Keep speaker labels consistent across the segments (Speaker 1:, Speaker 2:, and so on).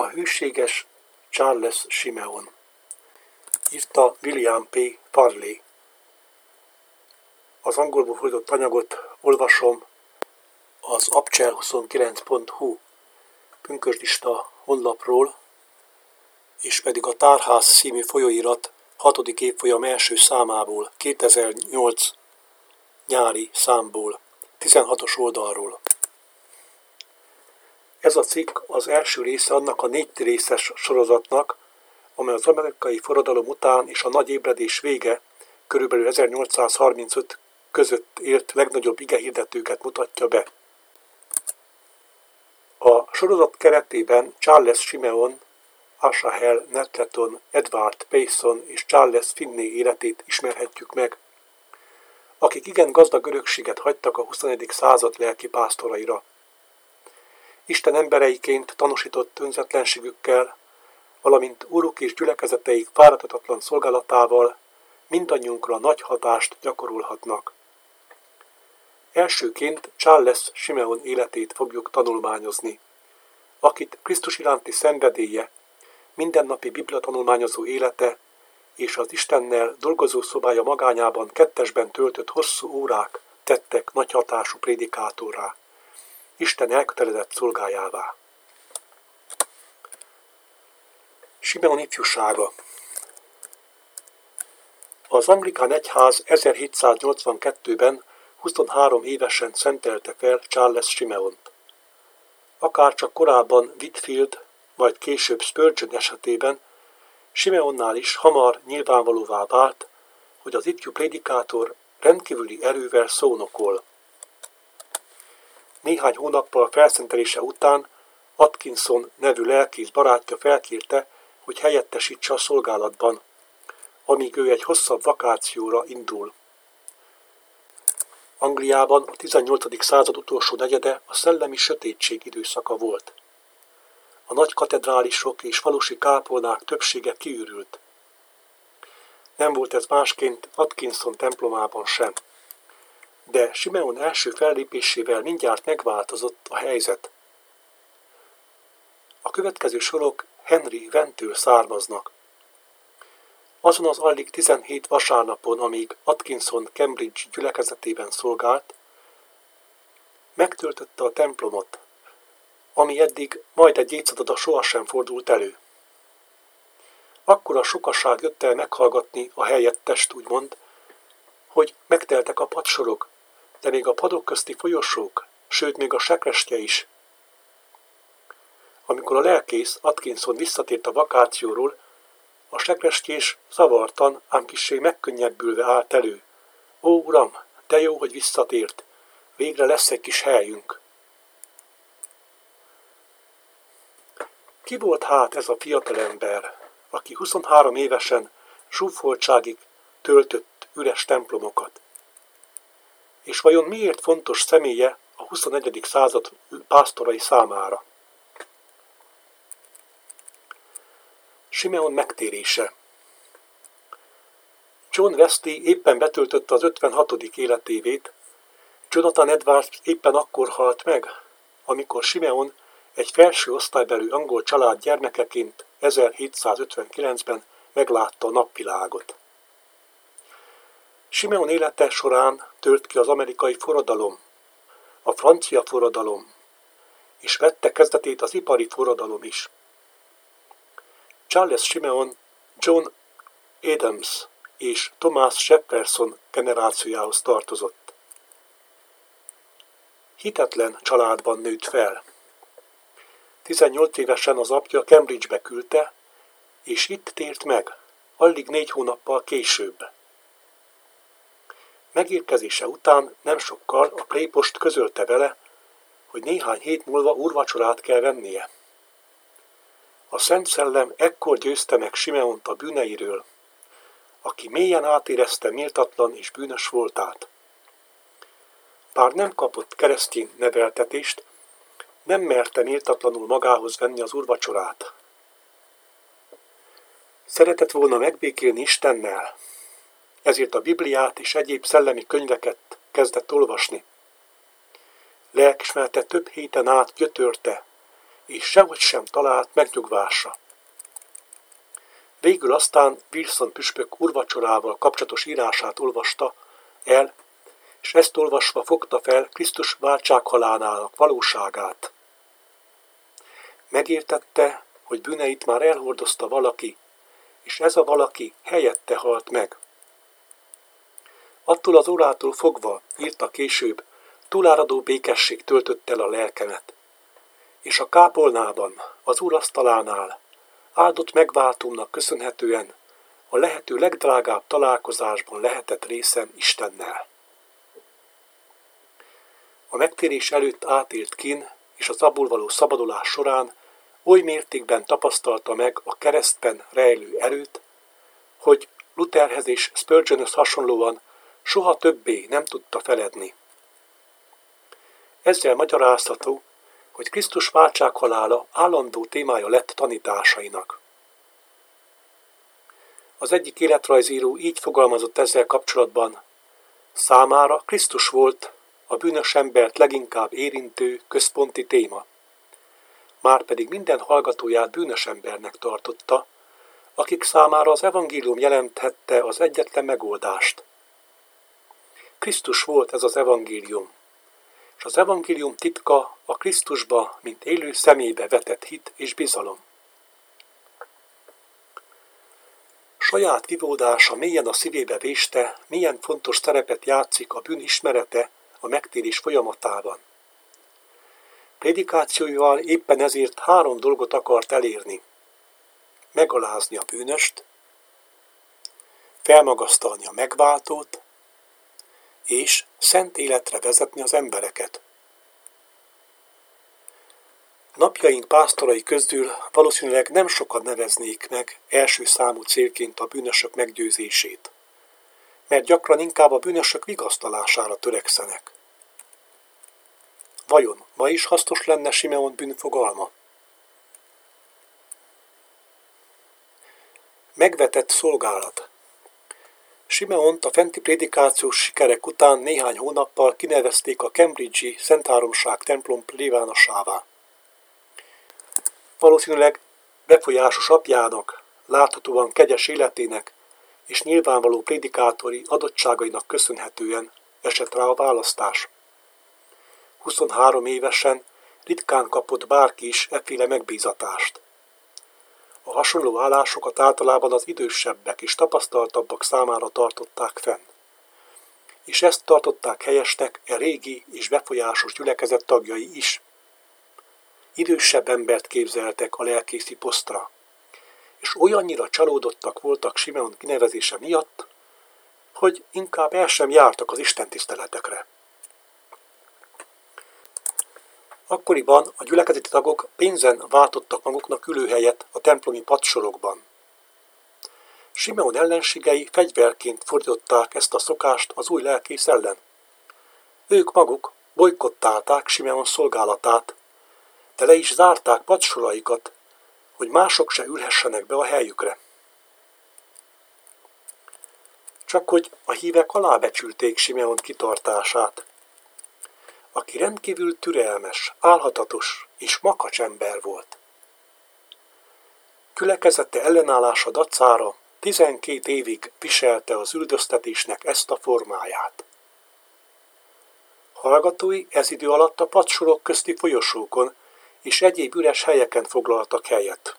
Speaker 1: hűséges Charles Simeon. Írta William P. Farley. Az angolból fordított anyagot olvasom az abcsel29.hu pünkösdista honlapról, és pedig a Tárház című folyóirat 6. évfolyam első számából, 2008 nyári számból, 16. oldalról. Ez a cikk az első része annak a 4 részes sorozatnak, amely az amerikai forradalom után és a nagy ébredés vége, körülbelül 1835 között élt legnagyobb igehirdetőket mutatja be. A sorozat keretében Charles Simeon, Asahel Nettleton, Edward Payson és Charles Finney életét ismerhetjük meg, akik igen gazdag örökséget hagytak a 21. század lelkipásztoraira. Isten embereiként tanúsított önzetlenségükkel, valamint úruk és gyülekezeteik fáradhatatlan szolgálatával mindannyiunkra nagy hatást gyakorolhatnak. Elsőként Charles Simeon életét fogjuk tanulmányozni, akit Krisztus iránti szenvedélye, mindennapi bibliatanulmányozó élete és az Istennel dolgozó szobája magányában kettesben töltött hosszú órák tettek nagy hatású prédikátorrá, Isten elkötelezett szolgájává. Simeon ifjúsága. Az anglikán egyház 1782-ben 23 évesen szentelte fel Charles Simeont. Akárcsak korábban Whitfield, majd később Spurgeon esetében, Simeonnál is hamar nyilvánvalóvá vált, hogy az ifjú prédikátor rendkívüli erővel szónokol. Néhány hónappal felszentelése után Atkinson nevű lelkész barátja felkérte, hogy helyettesítse a szolgálatban, amíg ő egy hosszabb vakációra indul. Angliában a 18. század utolsó negyede a szellemi sötétség időszaka volt. A nagy katedrálisok és falusi kápolnák többsége kiürült. Nem volt ez másként Atkinson templomában sem. De Simeon első fellépésével mindjárt megváltozott a helyzet. A következő sorok Henry Ventől származnak. Azon az alig 17 vasárnapon, amíg Atkinson Cambridge gyülekezetében szolgált, megtöltötte a templomot, ami eddig majd egy évszázada sohasem fordult elő. Akkora sokaság jött el meghallgatni a helyettest, úgymond, hogy megteltek a padsorok, de még a padok közti folyosók, sőt még a sekrestye is. Amikor a lelkész Atkinson visszatért a vakációról, a sekrestyés zavartan, ám kissé megkönnyebbülve állt elő. Ó, uram, de jó, hogy visszatért, végre lesz egy kis helyünk. Ki volt hát ez a fiatalember, aki 23 évesen zsúfoltságig töltött üres templomokat? És vajon miért fontos személye a 21. század pásztorai számára? Simeon megtérése. John Wesley éppen betöltötte az 56. életévét, Jonathan Edwards éppen akkor halt meg, amikor Simeon egy felső osztálybeli angol család gyermekeként 1759-ben meglátta a napvilágot. Simeon élete során tört ki az amerikai forradalom, a francia forradalom, és vette kezdetét az ipari forradalom is. Charles Simeon John Adams és Thomas Jefferson generációjához tartozott. Hitetlen családban nőtt fel. 18 évesen az apja Cambridge-be küldte, és itt tért meg, alig 4 hónappal később. Megérkezése után nem sokkal a prépost közölte vele, hogy néhány hét múlva úrvacsorát kell vennie. A Szent Szellem ekkor győzte meg Simeont a bűneiről, aki mélyen átérezte méltatlan és bűnös voltát. Bár nem kapott keresztény neveltetést, nem merte méltatlanul magához venni az úrvacsorát. Szeretett volna megbékélni Istennel, ezért a Bibliát és egyéb szellemi könyveket kezdett olvasni. Lelkismerete több héten át gyötörte, és sehogy sem talált megnyugvásra. Végül aztán Wilson püspök úrvacsorával kapcsolatos írását olvasta el, és ezt olvasva fogta fel Krisztus váltsághalálának valóságát. Megértette, hogy bűneit már elhordozta valaki, és ez a valaki helyette halt meg. Attól az órától fogva, írta később, túláradó békesség töltött el a lelkemet, és a kápolnában, az úrasztalánál, áldott megváltómnak köszönhetően a lehető legdrágább találkozásban lehetett részem Istennel. A megtérés előtt átélt kín és az abból való szabadulás során oly mértékben tapasztalta meg a keresztben rejlő erőt, hogy Lutherhez és Spurgeonhöz hasonlóan soha többé nem tudta feledni. Ezzel magyarázható, hogy Krisztus váltsághalála állandó témája lett tanításainak. Az egyik életrajzíró így fogalmazott ezzel kapcsolatban: számára Krisztus volt a bűnös embert leginkább érintő központi téma. Márpedig minden hallgatóját bűnös embernek tartotta, akik számára az evangélium jelenthette az egyetlen megoldást. Krisztus volt ez az evangélium, és az evangélium titka a Krisztusba, mint élő személybe vetett hit és bizalom. Saját vívódása mélyen a szívébe véste, milyen fontos szerepet játszik a bűn ismerete a megtérés folyamatában. Prédikációival éppen ezért 3 dolgot akart elérni: megalázni a bűnöst, felmagasztalni a megváltót, és szent életre vezetni az embereket. Napjaink pásztorai közül valószínűleg nem sokan neveznék meg első számú célként a bűnösök meggyőzését, mert gyakran inkább a bűnösök vigasztalására törekszenek. Vajon ma is hasznos lenne Simeon bűnfogalma? Megvetett szolgálat. Simeont a fenti prédikációs sikerek után néhány hónappal kinevezték a Cambridge-i Szentháromság templom plébánosává. Valószínűleg befolyásos apjának, láthatóan kegyes életének és nyilvánvaló prédikátori adottságainak köszönhetően esett rá a választás. 23 évesen ritkán kapott bárki is efféle megbízatást. A hasonló állásokat általában az idősebbek és tapasztaltabbak számára tartották fenn. És ezt tartották helyesnek e régi és befolyásos gyülekezet tagjai is. Idősebb embert képzeltek a lelkészi posztra, és olyannyira csalódottak voltak Simeon kinevezése miatt, hogy inkább el sem jártak az istentiszteletekre. Akkoriban a gyülekezeti tagok pénzen váltottak maguknak ülőhelyet a templomi padsorokban. Simeon ellenségei fegyverként fordították ezt a szokást az új lelkész ellen. Ők maguk bojkottálták Simeon szolgálatát, de le is zárták padsoraikat, hogy mások se ülhessenek be a helyükre. Csak hogy a hívek alábecsülték Simeon kitartását, aki rendkívül türelmes, álhatatos és makacs ember volt. Gyülekezete ellenállása dacára 12 évig viselte az üldöztetésnek ezt a formáját. Hallgatói ez idő alatt a padsorok közti folyosókon és egyéb üres helyeken foglaltak helyet.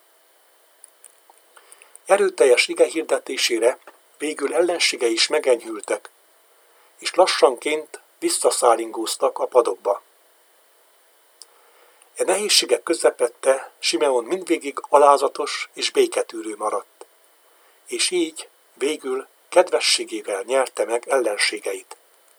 Speaker 1: Erőteljes ige hirdetésére végül ellenségei is megenyhültek, és lassanként visszaszállingóztak a padokba. E nehézségek közepette Simeon mindvégig alázatos és béketűrő maradt, és így végül kedvességével nyerte meg ellenségeit.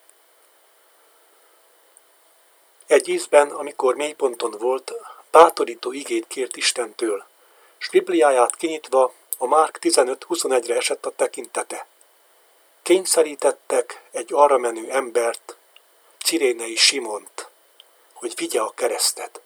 Speaker 1: Egy ízben, amikor mélyponton volt, bátorító igét kért Istentől, s Bibliáját kinyitva a Márk 15-21-re esett a tekintete. Kényszerítettek egy arra menő embert, cirénei Simont, hogy vigye a keresztet.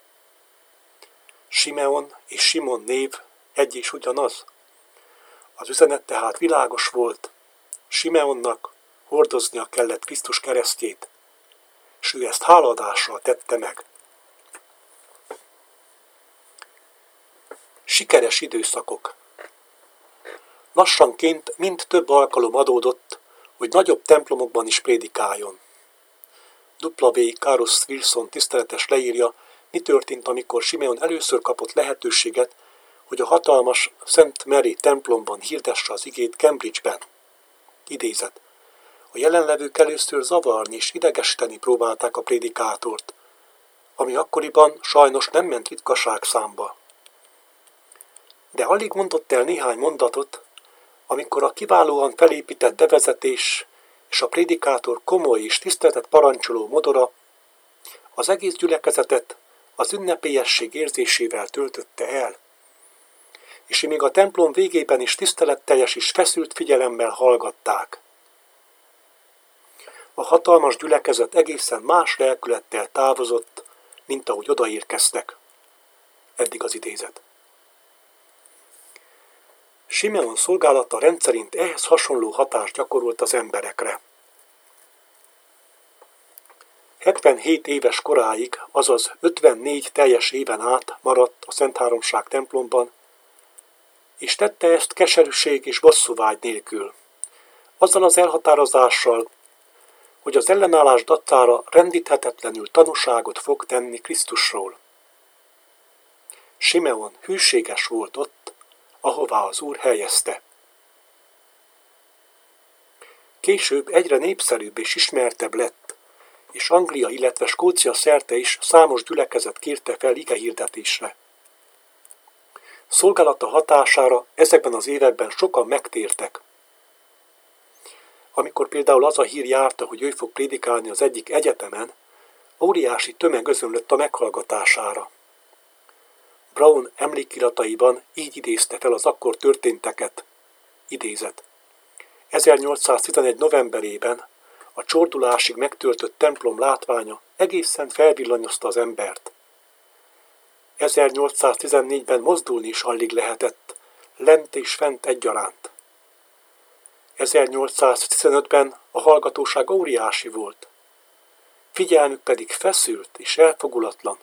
Speaker 1: Simeon és Simon név egy és ugyanaz. Az üzenet tehát világos volt, Simeonnak hordoznia kellett Krisztus keresztjét, s ő ezt hálaadással tette meg. Sikeres időszakok. Lassanként mind több alkalom adódott, hogy nagyobb templomokban is prédikáljon. W. Carus Wilson tiszteletes leírja, mi történt, amikor Simeon először kapott lehetőséget, hogy a hatalmas Szent Mary templomban hirdesse az igét Cambridge-ben. Idézet. A jelenlevők először zavarni és idegesíteni próbálták a prédikátort, ami akkoriban sajnos nem ment ritkaság számba. De alig mondott el néhány mondatot, amikor a kiválóan felépített bevezetés és a prédikátor komoly és tiszteletet parancsoló modora az egész gyülekezetet az ünnepélyesség érzésével töltötte el, és még a templom végében is tiszteletteljes és feszült figyelemmel hallgatták. A hatalmas gyülekezet egészen más lelkülettel távozott, mint ahogy odaérkeztek. Eddig az idézet. Simeon szolgálata rendszerint ehhez hasonló hatást gyakorolt az emberekre. 77 éves koráig, azaz 54 teljes éven át maradt a Szentháromság templomban, és tette ezt keserűség és bosszúvágy nélkül, azzal az elhatározással, hogy az ellenállás dacára rendíthetetlenül tanúságot fog tenni Krisztusról. Simeon hűséges volt ott, ahová az Úr helyezte. Később egyre népszerűbb és ismertebb lett, és Anglia, illetve Skócia szerte is számos gyülekezet kérte fel igehirdetésre. Szolgálata hatására ezekben az években sokan megtértek. Amikor például az a hír járta, hogy ő fog prédikálni az egyik egyetemen, óriási tömeg özönlött a meghallgatására. Brown emlékirataiban így idézte fel az akkor történteket. Idézet. 1811. novemberében a csordulásig megtöltött templom látványa egészen felvillanyozta az embert. 1814-ben mozdulni is alig lehetett, lent és fent egyaránt. 1815-ben a hallgatóság óriási volt, figyelmük pedig feszült és elfogulatlan.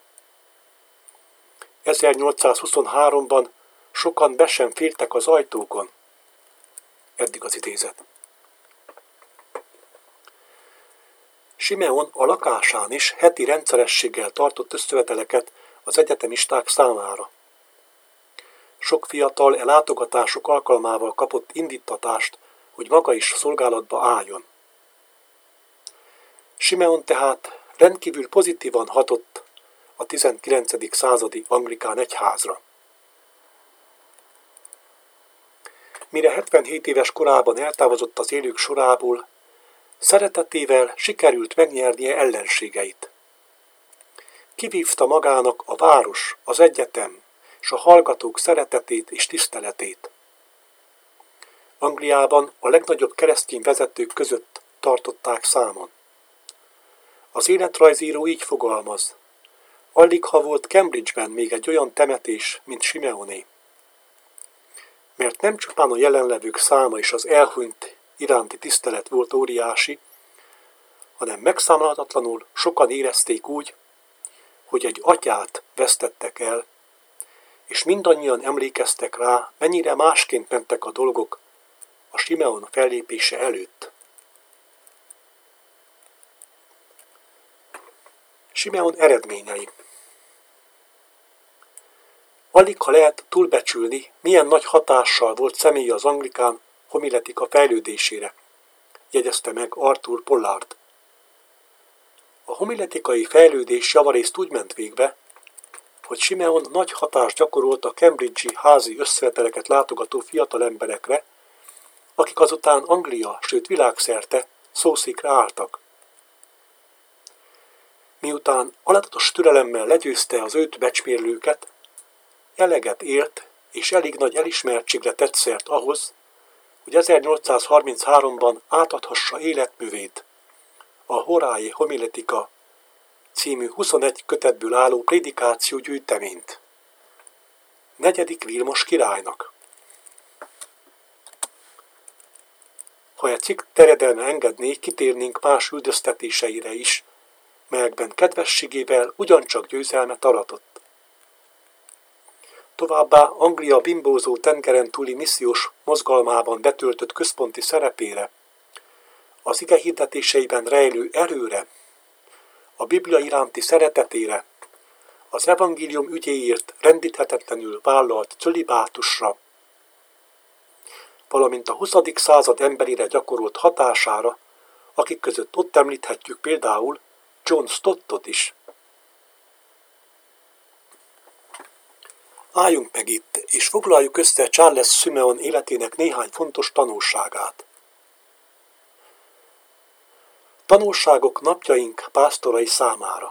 Speaker 1: 1823-ban sokan be sem fértek az ajtókon. Eddig az idézet. Simeon a lakásán is heti rendszerességgel tartott összeveteleket az egyetemisták számára. Sok fiatal látogatások alkalmával kapott indíttatást, hogy maga is szolgálatba álljon. Simeon tehát rendkívül pozitívan hatott a 19. századi anglikán egyházra. Mire 77 éves korában eltávozott az élők sorából, szeretetével sikerült megnyernie ellenségeit. Kivívta magának a város, az egyetem és a hallgatók szeretetét és tiszteletét. Angliában a legnagyobb keresztény vezetők között tartották számon. Az életrajzíró így fogalmaz: alig ha volt Cambridge-ben még egy olyan temetés, mint Simeoné. Mert nem csupán a jelenlevők száma és az elhunyt iránti tisztelet volt óriási, hanem megszámlálhatatlanul sokan érezték úgy, hogy egy atyát vesztettek el, és mindannyian emlékeztek rá, mennyire másként mentek a dolgok a Simeon fellépése előtt. Simeon eredményei. Alig ha lehet túlbecsülni, milyen nagy hatással volt személye az anglikán homiletika fejlődésére, jegyezte meg Arthur Pollard. A homiletikai fejlődés javarészt úgy ment végbe, hogy Simeon nagy hatást gyakorolt a Cambridge-i házi összeveteleket látogató fiatal emberekre, akik azután Anglia, sőt világszerte szószékre álltak. Miután alázatos türelemmel legyőzte az őt becsmérlőket, eleget élt és elég nagy elismertségre tett szert ahhoz, hogy 1833-ban átadhassa életművét, a Horae Homiletica című 21 kötetből álló prédikáció gyűjteményt. 4. Vilmos királynak. Ha egy cikk terjedelme engedné, kitérnénk más üldöztetéseire is, melyekben kedvességével ugyancsak győzelmet aratott. Továbbá Anglia bimbózó tengeren túli missziós mozgalmában betöltött központi szerepére, az ige hirdetéseiben rejlő erőre, a Biblia iránti szeretetére, az evangélium ügyéért rendíthetetlenül vállalt cölibátusra, valamint a 20. század emberére gyakorolt hatására, akik között ott említhetjük például John Stottot is. Álljunk meg itt, és foglaljuk össze Charles Simeon életének néhány fontos tanulságát. Tanulságok napjaink pásztorai számára.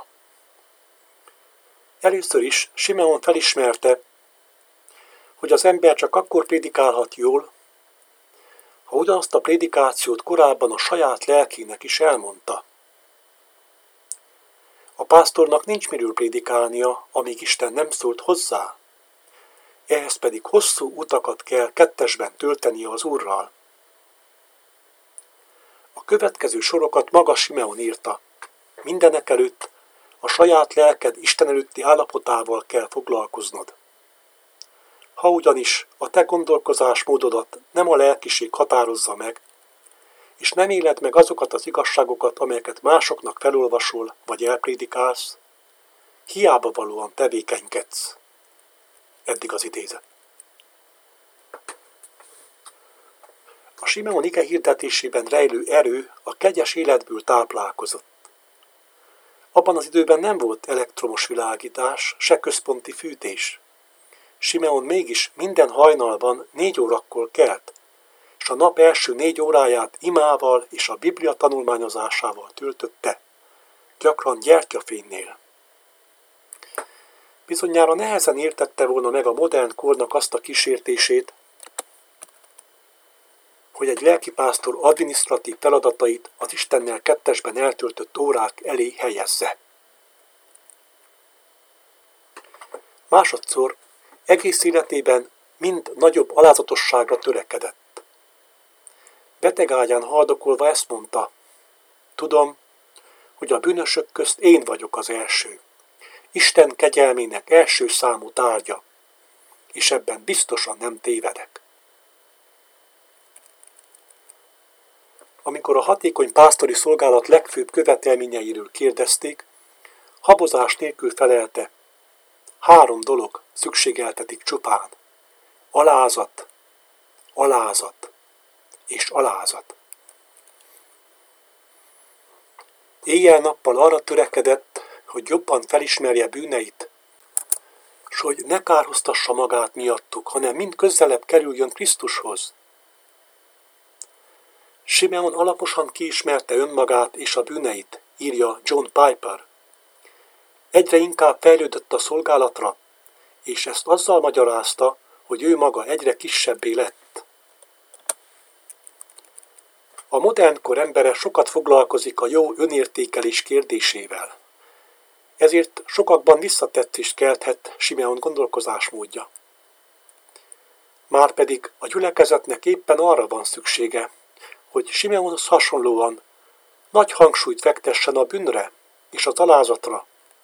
Speaker 1: Először is Simeon felismerte, hogy az ember csak akkor prédikálhat jól, ha ugyanazt a prédikációt korábban a saját lelkének is elmondta. A pásztornak nincs miről prédikálnia, amíg Isten nem szólt hozzá. Ehhez pedig hosszú utakat kell kettesben töltenie az Úrral. A következő sorokat maga Simeon írta. Mindenekelőtt a saját lelked Isten előtti állapotával kell foglalkoznod. Ha ugyanis a te gondolkozásmódodat nem a lelkiség határozza meg, és nem éled meg azokat az igazságokat, amelyeket másoknak felolvasol vagy elprédikálsz, hiába valóan tevékenykedsz. Eddig az idézet. A Simeon ige hirdetésében rejlő erő a kegyes életből táplálkozott. Abban az időben nem volt elektromos világítás, se központi fűtés. Simeon mégis minden hajnalban 4 órakor kelt, és a nap első 4 óráját imával és a Biblia tanulmányozásával töltötte, gyakran gyertyafénynél. Bizonyára nehezen értette volna meg a modern kornak azt a kísértését, hogy egy lelkipásztor adminisztratív feladatait az Istennel kettesben eltöltött órák elé helyezze. Másodszor egész életében mind nagyobb alázatosságra törekedett. Betegágyán haldokolva ezt mondta: tudom, hogy a bűnösök közt én vagyok az első, Isten kegyelmének első számú tárgya, és ebben biztosan nem tévedek. Amikor a hatékony pásztori szolgálat legfőbb követelményeiről kérdezték, habozás nélkül felelte: 3 dolog szükségeltetik csupán: alázat, alázat és alázat. Éjjel-nappal arra törekedett, hogy jobban felismerje bűneit, s hogy ne kárhoztassa magát miattuk, hanem mind közelebb kerüljön Krisztushoz. Simeon alaposan kiismerte önmagát és a bűneit, írja John Piper. Egyre inkább fejlődött a szolgálatra, és ezt azzal magyarázta, hogy ő maga egyre kisebbé lett. A modern kor embere sokat foglalkozik a jó önértékelés kérdésével. Ezért sokakban visszatetszést kelthet Simeon gondolkozásmódja. Márpedig a gyülekezetnek éppen arra van szüksége, hogy Simeonhoz hasonlóan nagy hangsúlyt fektessen a bűnre és az alázatra.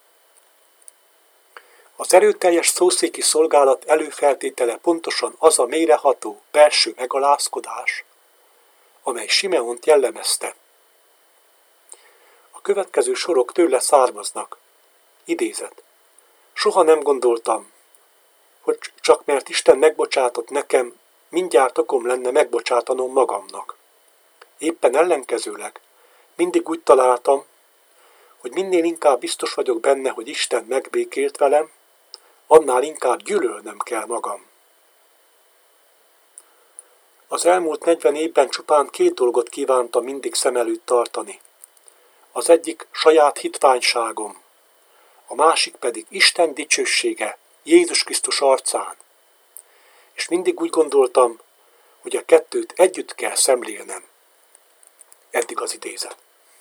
Speaker 1: Az erőteljes szószéki szolgálat előfeltétele pontosan az a mélyreható belső megalázkodás, amely Simeont jellemezte. A következő sorok tőle származnak. Idézet. Soha nem gondoltam, hogy csak mert Isten megbocsátott nekem, mindjárt okom lenne megbocsátanom magamnak. Éppen ellenkezőleg mindig úgy találtam, hogy minél inkább biztos vagyok benne, hogy Isten megbékélt velem, annál inkább gyűlölnem kell magam. Az elmúlt 40 évben csupán 2 dolgot kívántam mindig szem előtt tartani. Az egyik saját hitványságom, a másik pedig Isten dicsősége Jézus Krisztus arcán. És mindig úgy gondoltam, hogy a kettőt együtt kell szemlélnem. Eddig az idézet.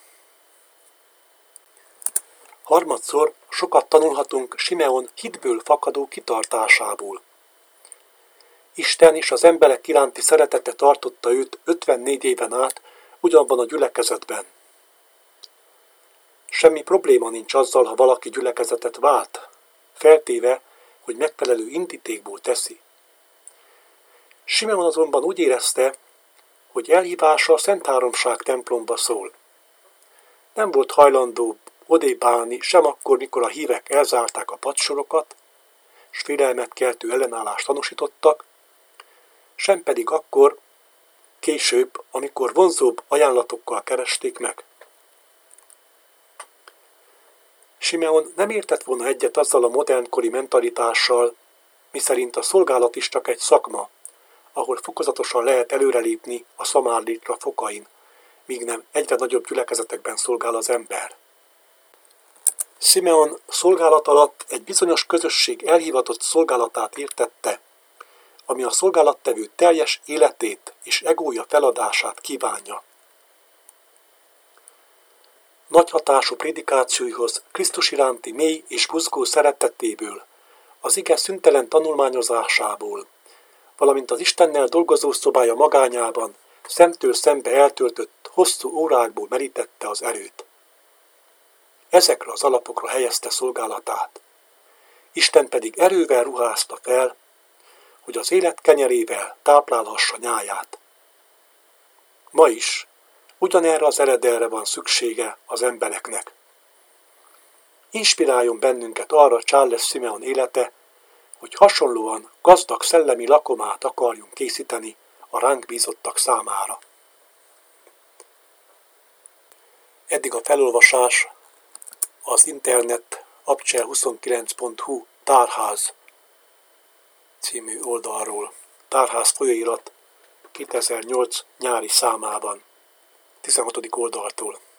Speaker 1: Harmadszor sokat tanulhatunk Simeon hitből fakadó kitartásából. Isten és az emberek iránti szeretete tartotta őt 54 éven át ugyanabban a gyülekezetben. Semmi probléma nincs azzal, ha valaki gyülekezetet vált, feltéve hogy megfelelő indítékból teszi. Simeon azonban úgy érezte, hogy elhívása a Szent Háromság templomba szól. Nem volt hajlandó odébb állni sem akkor, mikor a hívek elzárták a padsorokat, s félelmet keltő ellenállást tanúsítottak, sem pedig akkor, később, amikor vonzóbb ajánlatokkal keresték meg. Simeon nem értett volna egyet azzal a modernkori mentalitással, miszerint a szolgálat is csak egy szakma, ahol fokozatosan lehet előrelépni a szamárlitra fokain, míg nem egyre nagyobb gyülekezetekben szolgál az ember. Simeon szolgálat alatt egy bizonyos közösség elhivatott szolgálatát értette, ami a szolgálattevő teljes életét és egója feladását kívánja. Nagy hatású prédikációihoz Krisztus iránti mély és buzgó szeretetéből, az ige szüntelen tanulmányozásából, valamint az Istennel dolgozó szobája magányában szemtől szembe eltöltött hosszú órákból merítette az erőt. Ezekre az alapokra helyezte szolgálatát. Isten pedig erővel ruházta fel, hogy az élet kenyerével táplálhassa nyáját. Ma is ugyanerre az eredelre van szüksége az embereknek. Inspiráljon bennünket arra Charles Simeon élete, hogy hasonlóan gazdag szellemi lakomát akarjunk készíteni a ránk bízottak számára. Eddig a felolvasás az internet abcsel29.hu Tárház című oldalról, Tárház folyóirat 2008 nyári számában, 16. oldaltól.